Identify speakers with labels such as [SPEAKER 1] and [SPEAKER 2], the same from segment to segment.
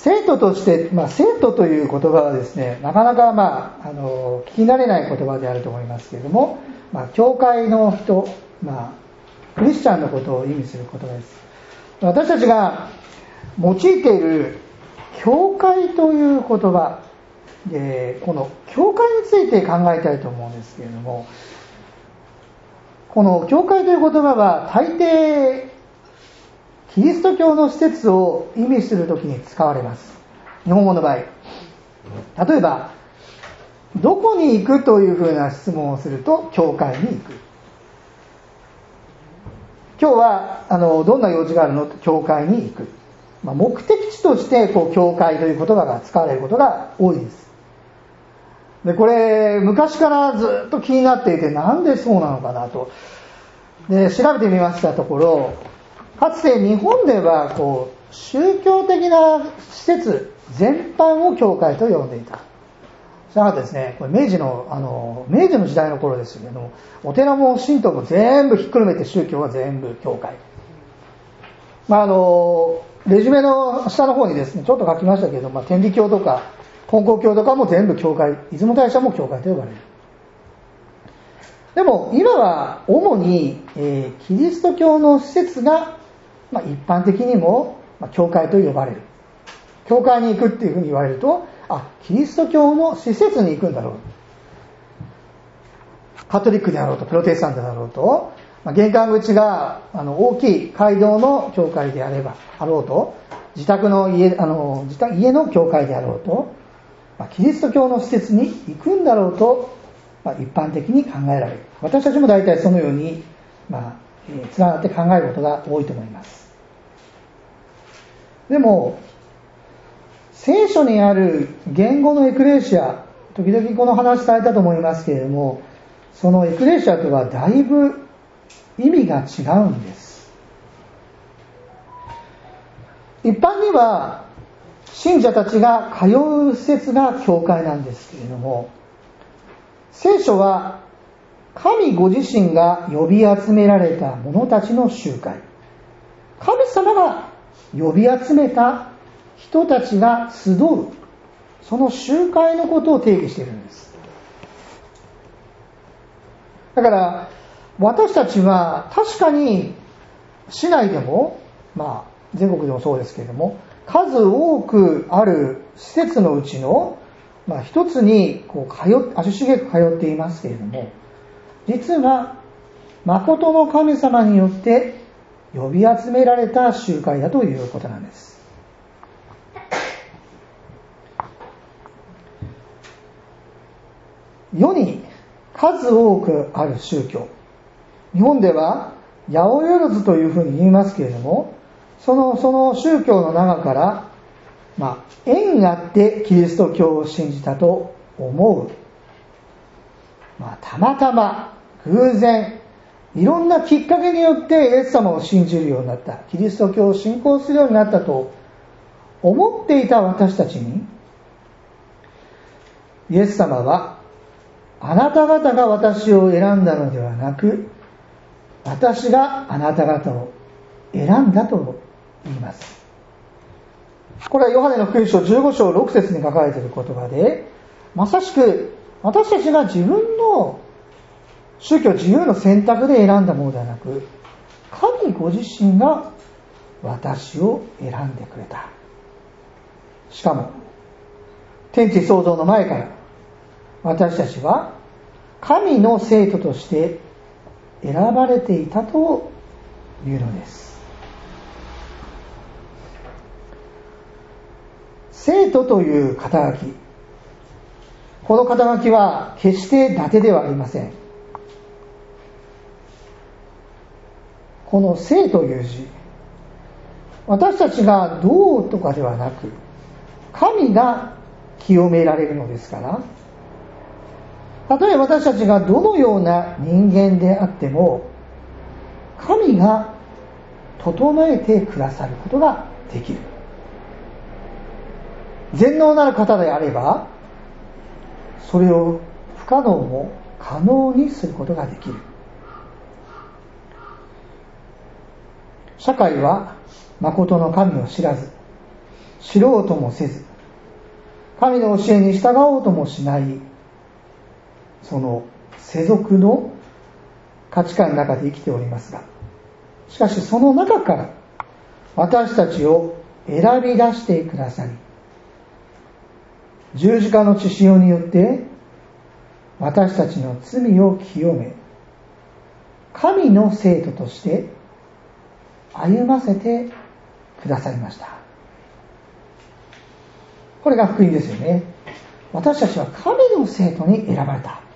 [SPEAKER 1] 生徒として、生徒という言葉はですね、なかなか、聞き慣れない言葉であると思いますけれども、教会の人、クリスチャンのことを意味する言葉です。私たちが用いている教会という言葉で、この教会について考えたいと思うんですけれども、この教会という言葉は大抵キリスト教の施設を意味するときに使われます。日本語の場合、例えばどこに行くというふうな質問をすると、教会に行く。今日はどんな用事があるのと、教会に行く。目的地として教会という言葉が使われることが多いです。でこれ昔からずっと気になっていて、なんでそうなのかなとで調べてみましたところ、かつて日本では宗教的な施設全般を教会と呼んでいた。したがってですね、これ明治の時代の頃ですけれども、お寺も神道も全部ひっくるめて宗教は全部教会。レジュメの下の方にですねちょっと書きましたけれども、天理教とか金光教とかも全部教会、出雲大社も教会と呼ばれる。でも今は主に、キリスト教の施設が、一般的にも、教会と呼ばれる。教会に行くっていうふうに言われると、キリスト教の施設に行くんだろう。カトリックであろうとプロテスタントであろうと、玄関口が大きい街道の教会であろうと、自宅の家の教会であろうと、キリスト教の施設に行くんだろうと、一般的に考えられる。私たちも大体そのように、つながって考えることが多いと思います。でも聖書にある言語のエクレシア、時々この話されたと思いますけれども、そのエクレシアとはだいぶ意味が違うんです。一般には信者たちが通う施設が教会なんですけれども、聖書は神ご自身が呼び集められた者たちの集会、神様が呼び集めた人たちが集う、その集会のことを定義しているんです。だから私たちは確かに市内でも、全国でもそうですけれども、数多くある施設のうちの、一つに足しげく通っていますけれども、実は誠の神様によって呼び集められた集会だということなんです。世に数多くある宗教、日本では八百万というふうに言いますけれども、その宗教の中から、縁あってキリスト教を信じたと思う、たまたま偶然いろんなきっかけによってイエス様を信じるようになった、キリスト教を信仰するようになったと思っていた私たちに、イエス様はあなた方が私を選んだのではなく、私があなた方を選んだと言います。これはヨハネの福音書15章6節に書かれている言葉で、まさしく私たちが自分の宗教自由の選択で選んだものではなく、神ご自身が私を選んでくれた。しかも天地創造の前から私たちは神の生徒として選ばれていたというのです。生徒という肩書き、この肩書きは決して伊達ではありません。この生という字、私たちがどうとかではなく、神が清められるのですから、たとえ私たちがどのような人間であっても、神が整えてくださることができる。全能なる方であれば、それを不可能も可能にすることができる。社会は誠の神を知らず、 知ろうともせず、神の教えに従おうともしない、その世俗の価値観の中で生きておりますが、しかしその中から私たちを選び出してくださり、十字架の血潮によって私たちの罪を清め、神の生徒として歩ませてくださいました。これが福音ですよね。私たちは神の生徒に選ばれた。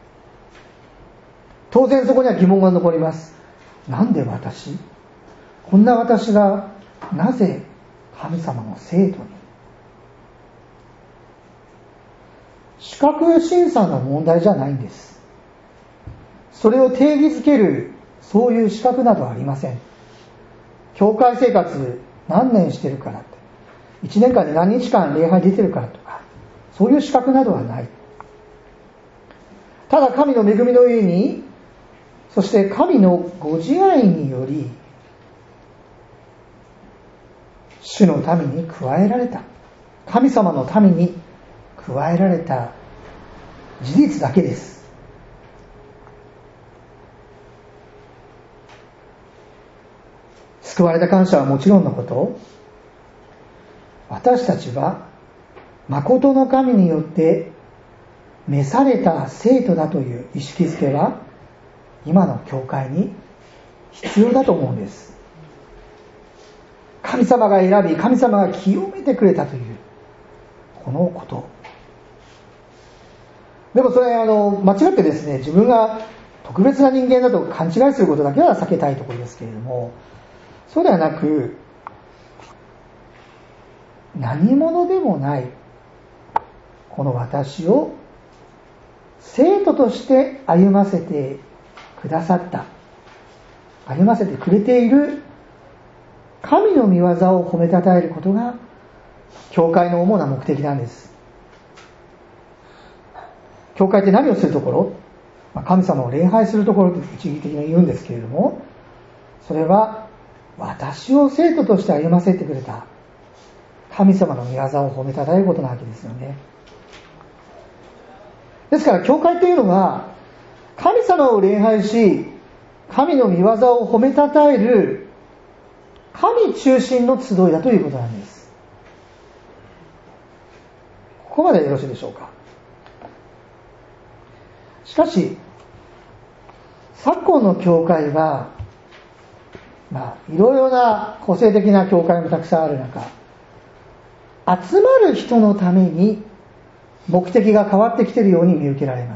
[SPEAKER 1] 当然そこには疑問が残ります。なんで私？こんな私がなぜ神様の生徒に？資格審査の問題じゃないんです。それを定義づけるそういう資格などはありません。教会生活何年してるからって、1年間に何日間礼拝出てるからとか、そういう資格などはない。ただ神の恵みの上に、そして神のご自愛により、主の民に加えられた、神様の民に加えられた事実だけです。救われた感謝はもちろんのこと、私たちは誠の神によって召された生徒だという意識づけは今の教会に必要だと思うんです。神様が選び、神様が清めてくれたというこのこと。でもそれ間違ってですね、自分が特別な人間だと勘違いすることだけは避けたいところですけれども、そうではなく、何者でもないこの私を生徒として歩ませてくださった、歩ませてくれている神の御業を褒めたたえることが教会の主な目的なんです。教会って何をするところ？神様を礼拝するところと一義的に言うんですけれども、それは私を生徒として歩ませてくれた神様の御業を褒めたたえることなわけですよね。ですから教会というのは神様を礼拝し、神の御業を褒めたたえる神中心の集いだということなんです。ここまででよろしいでしょうか。しかし昨今の教会はいろいろな個性的な教会もたくさんある中、集まる人のために目的が変わってきているように見受けられます。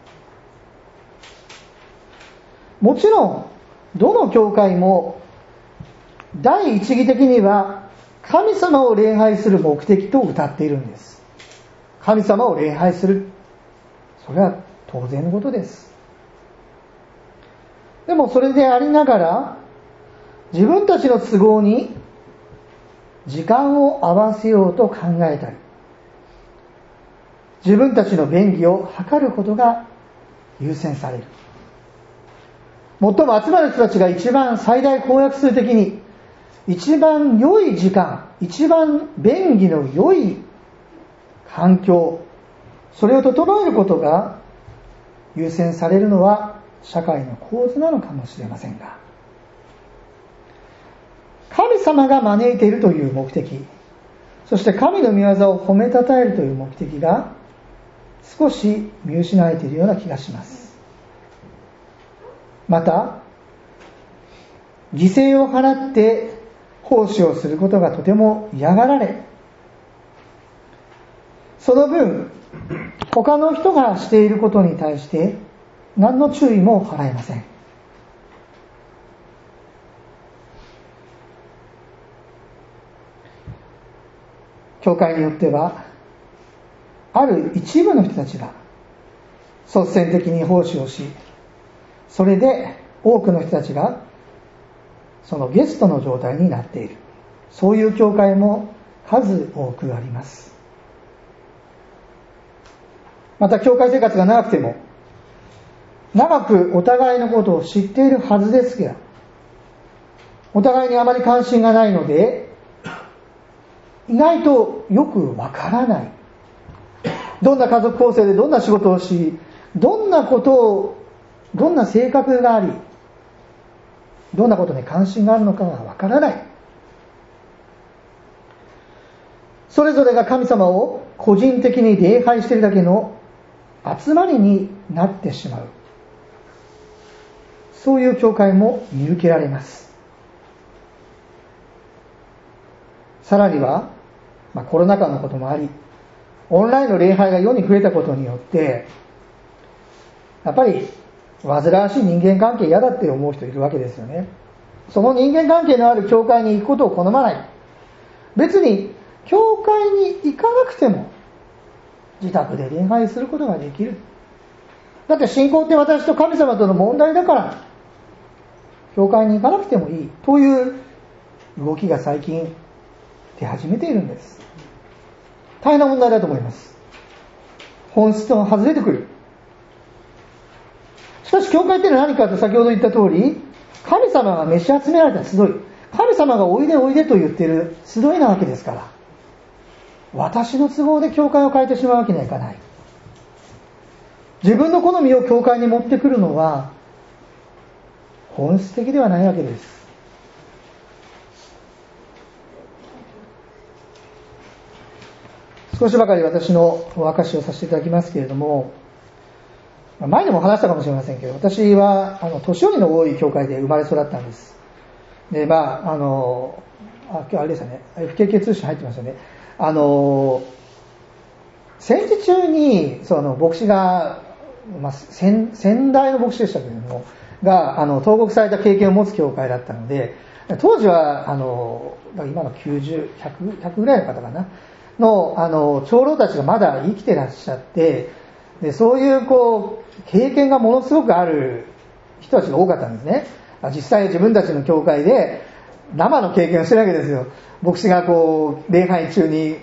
[SPEAKER 1] もちろんどの教会も第一義的には神様を礼拝する目的と謳っているんです。神様を礼拝する、それは当然のことです。でもそれでありながら、自分たちの都合に時間を合わせようと考えたり、自分たちの便宜を図ることが優先される。最も集まる人たちが一番最大公約数的に一番良い時間、一番便宜の良い環境、それを整えることが優先されるのは社会の構図なのかもしれませんが、神様が招いているという目的、そして神の御業を褒めたたえるという目的が少し見失われているような気がします。また、犠牲を払って奉仕をすることがとても嫌がられ、その分他の人がしていることに対して何の注意も払えません。教会によってはある一部の人たちが率先的に奉仕をし、それで多くの人たちがそのゲストの状態になっている、そういう教会も数多くあります。また教会生活が長くても長くお互いのことを知っているはずですが、お互いにあまり関心がないので、 意外とよくわからない。どんな家族構成でどんな仕事をし、どんなことを、どんな性格があり、どんなことに関心があるのかがわからない。それぞれが神様を個人的に礼拝しているだけの集まりになってしまう。そういう教会も見受けられます。さらには、コロナ禍のこともあり、オンラインの礼拝が世に増えたことによって、やっぱり煩わしい人間関係嫌だって思う人いるわけですよね。その人間関係のある教会に行くことを好まない。別に教会に行かなくても自宅で礼拝することができる。だって信仰って私と神様との問題だから教会に行かなくてもいいという動きが最近出始めているんです。大変な問題だと思います。本質と外れてくる。しかし教会ってのは何かと先ほど言った通り、神様が召し集められた集い、神様がおいでおいでと言っている集いなわけですから、私の都合で教会を変えてしまうわけにはいかない。自分の好みを教会に持ってくるのは本質的ではないわけです。少しばかり私のお明かしをさせていただきますけれども、前にも話したかもしれませんけど、私は年寄りの多い教会で生まれ育ったんです。で、今日あれでしたね、FKK 通信入ってましたね。戦時中に牧師が、先代の牧師でしたけれどもが投獄された経験を持つ教会だったので、当時は今の90、100ぐらいの方かなの長老たちがまだ生きてらっしゃって、でそういう経験がものすごくある人たちが多かったんですね。実際自分たちの教会で生の経験をしてるわけですよ。牧師が礼拝中に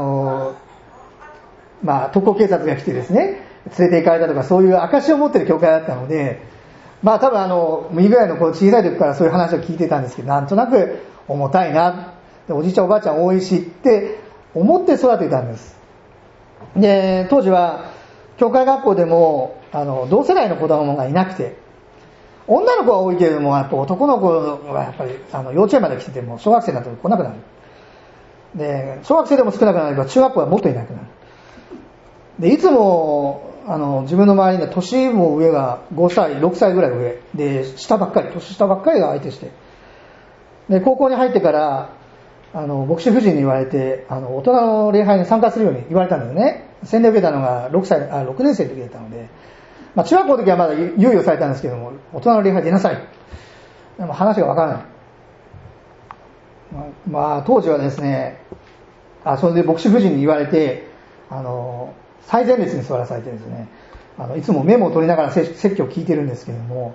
[SPEAKER 1] 特攻警察が来てですね、連れて行かれたとか、そういう証を持っている教会だったので、多分右ぐらいの小さい時からそういう話を聞いてたんですけど、なんとなく重たいな、でおじいちゃんおばあちゃん多いしって思って育てたんです。で当時は教会学校でも同世代の子供がいなくて、女の子は多いけれども、やっぱ男の子はやっぱり幼稚園まで来てても小学生になって来なくなる。で小学生でも少なくなれば中学校はもっといなくなる。でいつも自分の周りには年も上が5歳6歳ぐらい上で、年下ばっかりが相手して、で高校に入ってから牧師夫人に言われて大人の礼拝に参加するように言われたんですね。洗礼を受けたのが6年生の時だったので、中学校の時はまだ猶予されたんですけども、大人の礼拝出なさい。でも話がわからない。当時はですね、それで牧師夫人に言われて最前列に座らされてですね、いつもメモを取りながら説教を聞いてるんですけれども、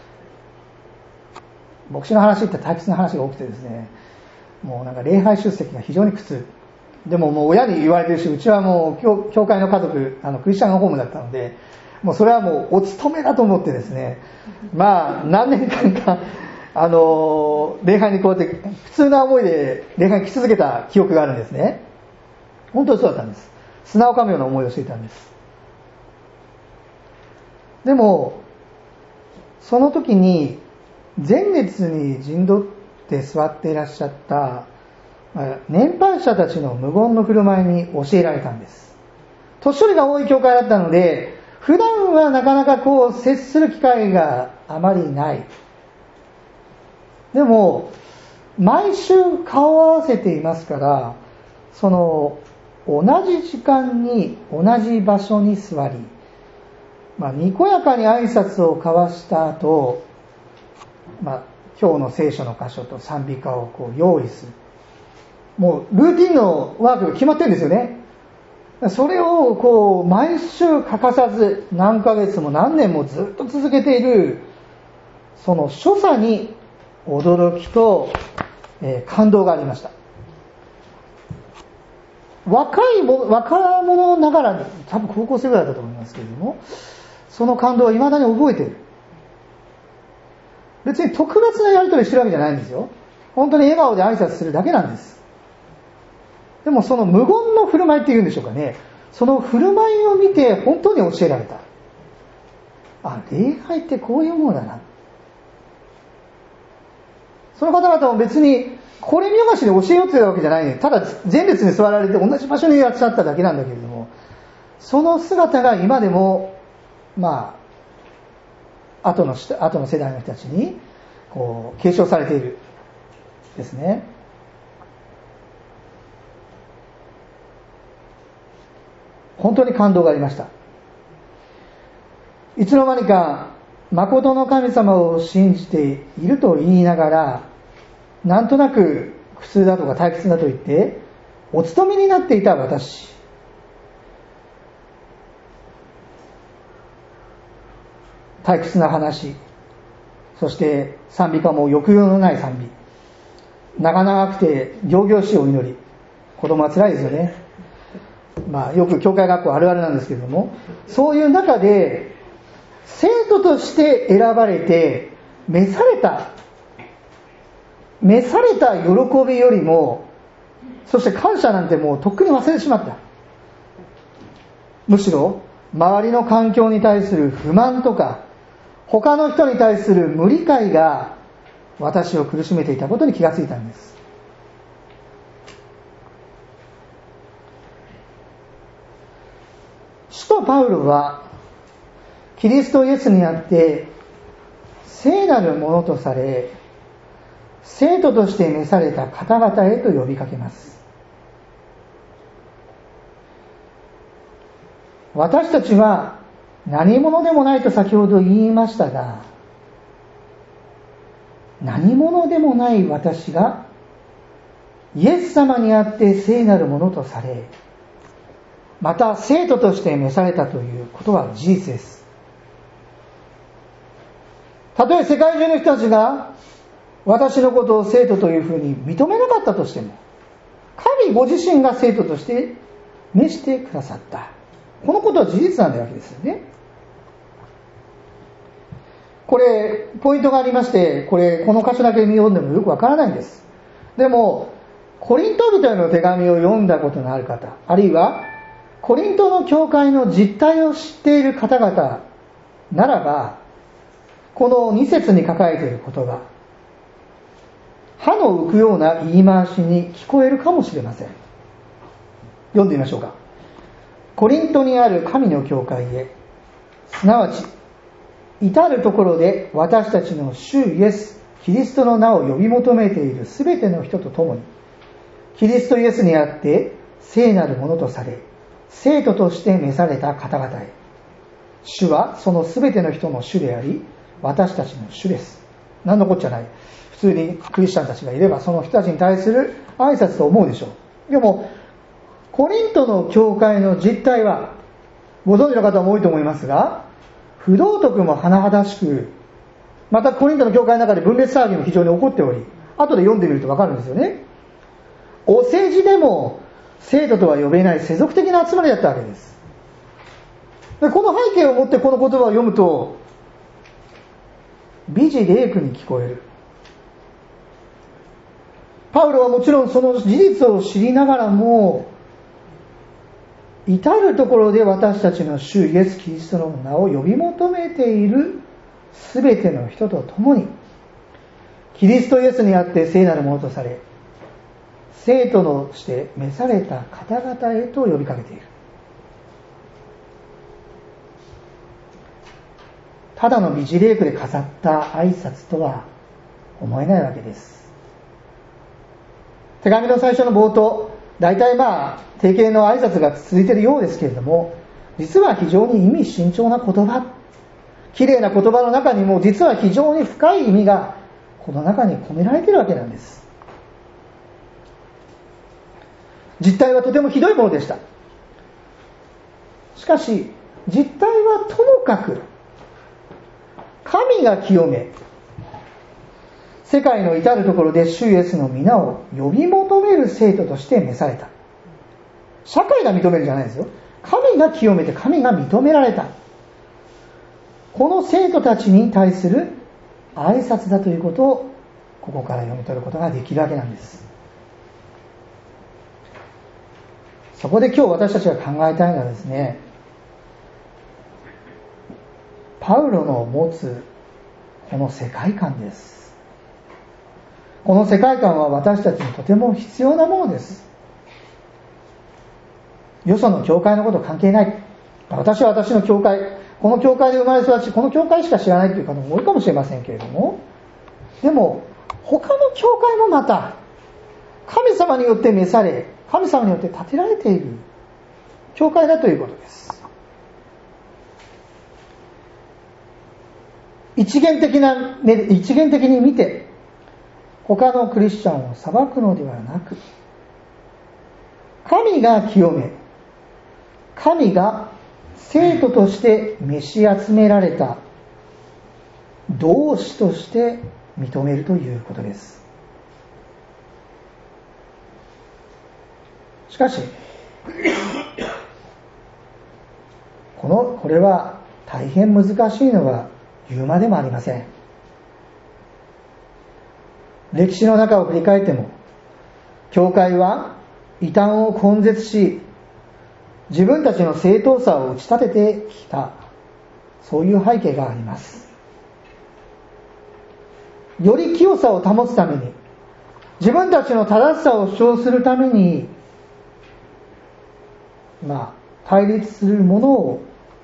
[SPEAKER 1] 牧師の話って退屈な話が多くてですね、もう礼拝出席が非常に苦痛でも、もう親に言われてるし、うちはもう教会の家族クリスチャンホームだったので、もうそれはもうお勤めだと思ってですね、何年間か礼拝にこうやって普通な思いで礼拝に来続けた記憶があるんですね。本当にそうだったんです。砂を噛むような思いをしていたんです。でもその時に前列に陣取って座っていらっしゃった年配者たちの無言の振る舞いに教えられたんです。年寄りが多い教会だったので、普段はなかなか接する機会があまりない。でも毎週顔を合わせていますから、同じ時間に同じ場所に座り、にこやかに挨拶を交わした後、今日の聖書の箇所と賛美歌を用意する。もうルーティンのワークが決まってるんですよね。それを毎週欠かさず何ヶ月も何年もずっと続けている、その所作に驚きと、感動がありました。若者ながら、多分高校生ぐらいだと思いますけれども、その感動は未だに覚えている。別に特別なやり取りしてるわけじゃないんですよ。本当に笑顔で挨拶するだけなんです。 でもその無言の振る舞いっていうんでしょうかね、その振る舞いを見て本当に教えられた。あ、礼拝ってこういうものだな。その方々も別にこれ見よがしで教えようというわけじゃないね。ただ前列に座られて同じ場所にいらっしゃっただけなんだけれども、その姿が今でも後の世代の人たちにこう継承されているですね。本当に感動がありました。いつの間にか誠の神様を信じていると言いながら、なんとなく苦痛だとか退屈だと言ってお勤めになっていた私、退屈な話、そして賛美歌も抑揚のない賛美、長々くて仰々しいお祈り、子供は辛いですよね。よく教会学校あるあるなんですけれども、そういう中で生徒として選ばれて召された喜びよりも、そして感謝なんてもうとっくに忘れてしまった。むしろ周りの環境に対する不満とか他の人に対する無理解が私を苦しめていたことに気がついたんです。使徒パウロはキリストイエスにあって聖なるものとされ、生徒として召された方々へと呼びかけます。私たちは何者でもないと先ほど言いましたが、何者でもない私がイエス様にあって聖なるものとされ、また生徒として召されたということは事実です。たとえ世界中の人たちが私のことを生徒というふうに認めなかったとしても、神ご自身が生徒として召してくださった。このことは事実なんだわけですよね。これポイントがありまして、この箇所だけ読んでもよくわからないんです。でもコリント人への手紙を読んだことのある方、あるいはコリントの教会の実態を知っている方々ならば、この2節に書かれている言葉、歯の浮くような言い回しに聞こえるかもしれません。読んでみましょうか。コリントにある神の教会へ、すなわち至るところで私たちの主イエス・キリストの名を呼び求めているすべての人と共に、キリストイエスにあって聖なるものとされ、生徒として召された方々へ。主はそのすべての人の主であり、私たちの主です。何のこっちゃない。普通にクリスチャンたちがいればその人たちに対する挨拶と思うでしょう。でもコリントの教会の実態はご存知の方も多いと思いますが、不道徳も甚だしく、またコリントの教会の中で分裂騒ぎも非常に起こっており、後で読んでみると分かるんですよね。お世辞でも生徒とは呼べない世俗的な集まりだったわけです。でこの背景をもってこの言葉を読むと美辞麗句に聞こえる。パウロはもちろんその事実を知りながらも、至るところで私たちの主イエス・キリストの名を呼び求めているすべての人と共に、キリストイエスにあって聖なるものとされ、生徒として召された方々へと呼びかけている。ただの美辞麗句で飾った挨拶とは思えないわけです。手紙の最初の冒頭、大体定型の挨拶が続いているようですけれども、実は非常に意味深長な言葉、綺麗な言葉の中にも実は非常に深い意味がこの中に込められているわけなんです。実態はとてもひどいものでした。しかし実態はともかく神が清め、世界の至るところで主イエスの皆を呼び求める生徒として召された。社会が認めるんじゃないですよ。神が清めて神が認められた。この生徒たちに対する挨拶だということをここから読み取ることができるわけなんです。 そこで今日私たちが考えたいのはですね、パウロの持つこの世界観です。この世界観は私たちにとても必要なものです。よその教会のこと関係ない。私は私の教会、この教会で生まれ育ち、この教会しか知らないという方も多いかもしれませんけれども、でも他の教会もまた神様によって召され、神様によって建てられている教会だということです。一元的に見て他のクリスチャンを裁くのではなく、神が清め、神が生徒として召し集められた同志として認めるということです。しかしこれは大変難しいのは言うまでもありません。歴史の中を振り返っても、教会は異端を根絶し、自分たちの正当さを打ち立ててきた、そういう背景があります。より清さを保つために、自分たちの正しさを主張するために、対立するものを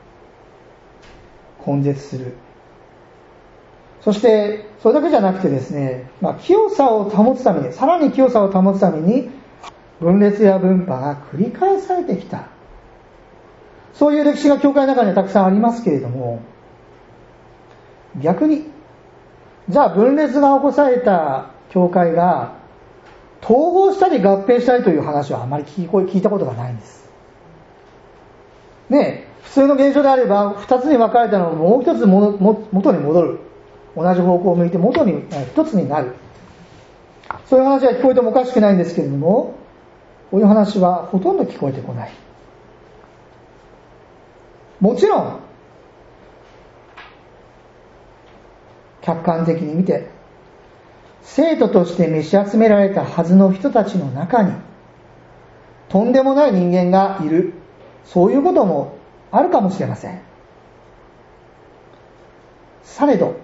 [SPEAKER 1] 根絶する。そしてそれだけじゃなくてですね、清さを保つために、さらに清さを保つために分裂や分派が繰り返されてきた、そういう歴史が教会の中にはたくさんありますけれども、逆にじゃあ分裂が起こされた教会が統合したり合併したりという話はあまり聞いたことがないんですね。普通の現象であれば2つに分かれたのをもう一つ元に戻る、同じ方向を向いて元に一つになる、そういう話は聞こえてもおかしくないんですけれども、こういう話はほとんど聞こえてこない。もちろん客観的に見て生徒として召し集められたはずの人たちの中にとんでもない人間がいる、そういうこともあるかもしれません。されど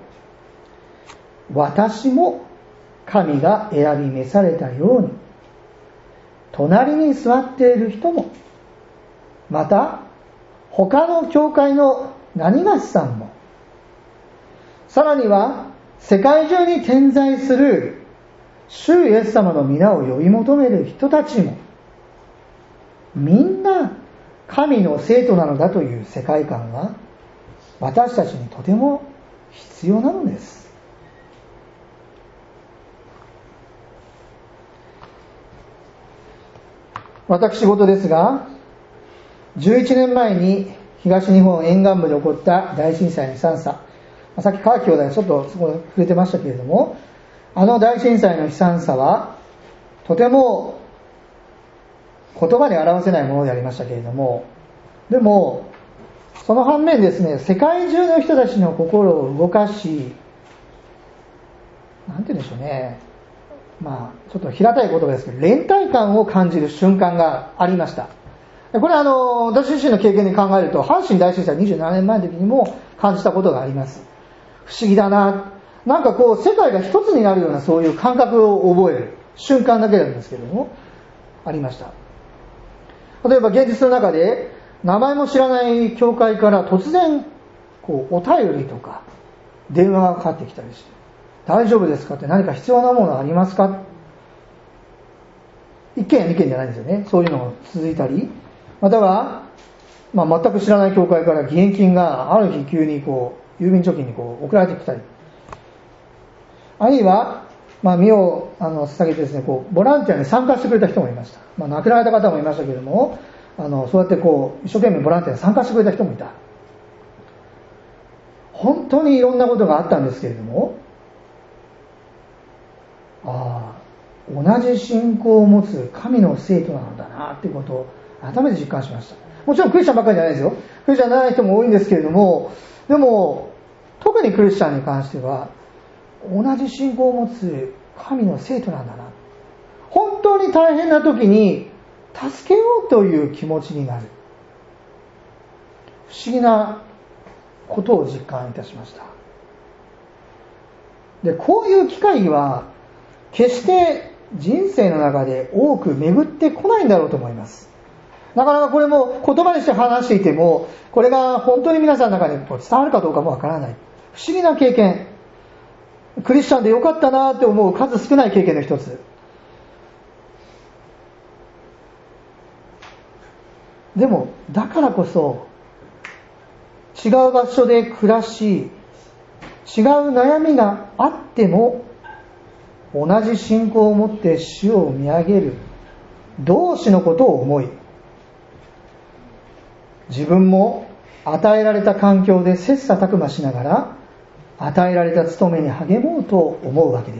[SPEAKER 1] 私も神が選び召されたように、隣に座っている人も、また他の教会の何がしさんも、さらには世界中に点在する主イエス様の皆を呼び求める人たちも、みんな神の生徒なのだという世界観は私たちにとても必要なのです。私事ですが、11年前に東日本沿岸部で起こった大震災の悲惨さ、さっき川兄弟ちょっとそこで触れてましたけれども、あの大震災の悲惨さはとても言葉に表せないものでありましたけれども、でもその反面ですね、世界中の人たちの心を動かし、なんて言うんでしょうね、ちょっと平たい言葉ですけど、連帯感を感じる瞬間がありました。これは私自身の経験に考えると、阪神大震災27年前の時にも感じたことがあります。不思議だな、なんか世界が一つになるような、そういう感覚を覚える瞬間だけなんですけれども、ありました。例えば現実の中で名前も知らない教会から突然お便りとか電話がかかってきたりして、大丈夫ですかって、何か必要なものありますか、1件や2件じゃないんですよね。そういうのが続いたり、または、全く知らない教会から義援金がある日急に郵便貯金に送られてきたり、あるいは、身を捧げてですね、ボランティアに参加してくれた人もいました。亡くなられた方もいましたけれども、そうやって一生懸命ボランティアに参加してくれた人もいた。本当にいろんなことがあったんですけれども、同じ信仰を持つ神の生徒なのだなっていうことを改めて実感しました。もちろんクリスチャンばっかりじゃないですよ。クリスチャンじゃない人も多いんですけれども、でも特にクリスチャンに関しては同じ信仰を持つ神の生徒なんだな。本当に大変な時に助けようという気持ちになる。不思議なことを実感いたしました。で、こういう機会は決して人生の中で多く巡ってこないんだろうと思います。なかなかこれも言葉にして話していても、これが本当に皆さんの中で伝わるかどうかもわからない。不思議な経験。クリスチャンでよかったなって思う数少ない経験の一つ。でも、だからこそ、違う場所で暮らし、違う悩みがあっても、同じ信仰を持って主を見上げる同志のことを思い、自分も与えられた環境で切磋琢磨しながら、与えられた務めに励もうと思うわけです。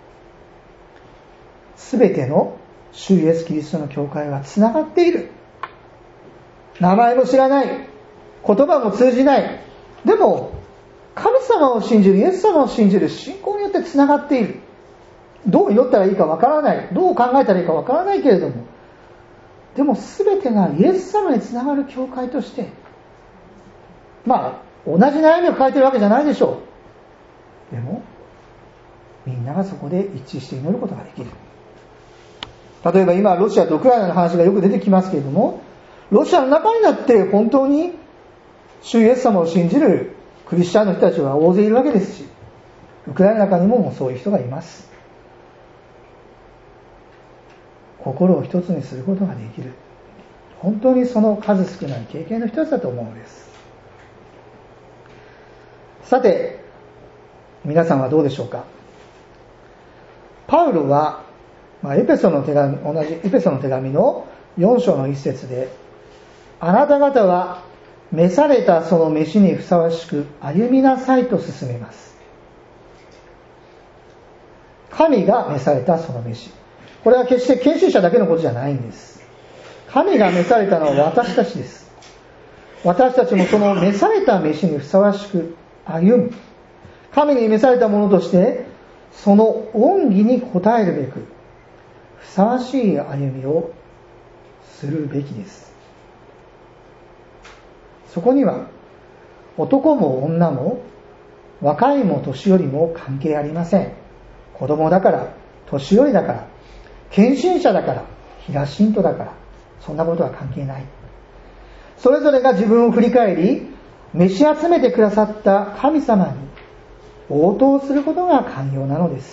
[SPEAKER 1] すべての主イエスキリストの教会はつながっている。名前も知らない、言葉も通じない。でも神様を信じる、イエス様を信じる信仰によってつながっている。どう祈ったらいいかわからない、どう考えたらいいかわからないけれども、でも全てがイエス様につながる教会として、同じ悩みを抱えているわけじゃないでしょう。でもみんながそこで一致して祈ることができる。例えば今ロシアとウクライナの話がよく出てきますけれども、ロシアの中にだって本当に主イエス様を信じるクリスチャンの人たちは大勢いるわけですし、ウクライナの中にもそういう人がいます。心を一つにすることができる。本当にその数少ない経験の一つだと思うのです。さて、皆さんはどうでしょうか。パウロは、同じエペソの手紙の4章の一節で、あなた方は召されたその召しにふさわしく歩みなさいと進めます。神が召されたその召し。これは決して献身者だけのことじゃないんです。神が召されたのは私たちです。私たちもその召された召しにふさわしく歩む。神に召されたものとして、その恩義に応えるべく、ふさわしい歩みをするべきです。そこには、男も女も、若いも年寄りも関係ありません。子供だから、年寄りだから、献身者だから、平信徒だから、そんなことは関係ない。それぞれが自分を振り返り、召し集めてくださった神様に応答することが肝要なのです。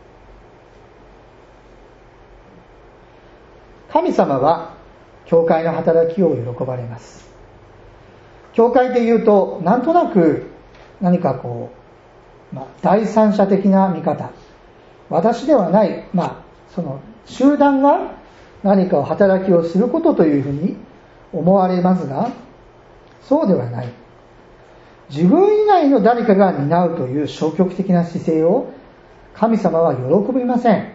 [SPEAKER 1] 神様は教会の働きを喜ばれます。教会で言うと、なんとなく何か第三者的な見方、私ではない、その集団が何かを働きをすることというふうに思われますが、そうではない。自分以外の誰かが担うという消極的な姿勢を神様は喜びません。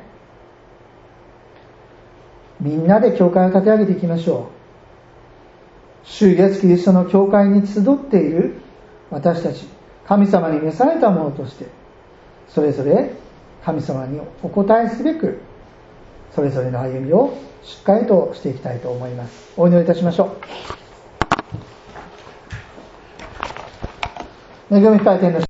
[SPEAKER 1] みんなで教会を立て上げていきましょう。主イエスキリストの教会に集っている私たち、神様に召されたものとして、それぞれ神様にお答えすべく、それぞれの歩みをしっかりとしていきたいと思います。お祈りいたしましょう。恵み深い天の